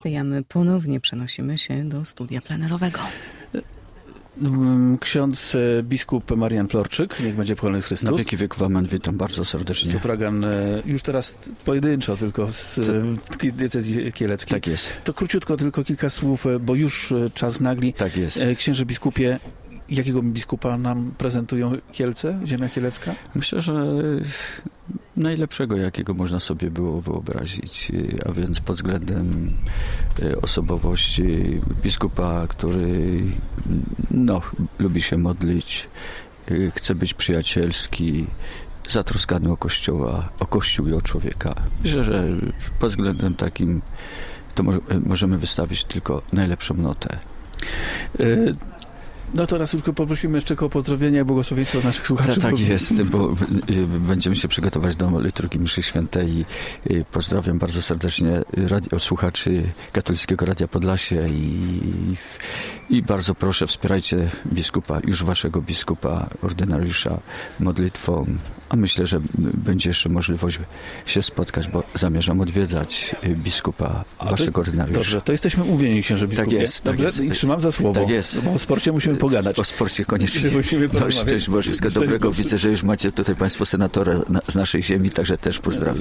A my ponownie przenosimy się do studia plenerowego. Ksiądz biskup Marian Florczyk, niech będzie pochwalony Chrystus. Na wieki wieków, amen, witam bardzo serdecznie. Sufragan już teraz pojedynczo tylko w diecezji kieleckiej. Tak jest. To króciutko, tylko kilka słów, bo już czas nagli. Tak jest. Księże biskupie, jakiego biskupa nam prezentują Kielce, ziemia kielecka? Myślę, że najlepszego, jakiego można sobie było wyobrazić, a więc pod względem osobowości biskupa, który lubi się modlić, chce być przyjacielski, zatroskany o Kościół i o człowieka. Myślę, że pod względem takim to możemy wystawić tylko najlepszą notę. No to raz już poprosimy jeszcze o pozdrowienia i błogosławieństwo od naszych słuchaczy. Tak jest, bo będziemy się przygotować do liturgii mszy świętej i pozdrawiam bardzo serdecznie słuchaczy Katolickiego Radia Podlasie i bardzo proszę, wspierajcie biskupa, już waszego biskupa, ordynariusza modlitwą, a myślę, że będzie jeszcze możliwość się spotkać, bo zamierzam odwiedzać biskupa, waszego ordynariusza. Dobrze, to jesteśmy umówieni, księże biskupie. Tak jest. Dobrze? Tak jest. I trzymam za słowo. Tak jest. Bo o sporcie musimy pogadać. O sporcie koniecznie. Musimy porozmawiać. Szczęść Boże, wszystkiego dobrego. Widzę, że już macie tutaj państwo senatora z naszej ziemi, także też pozdrawiam.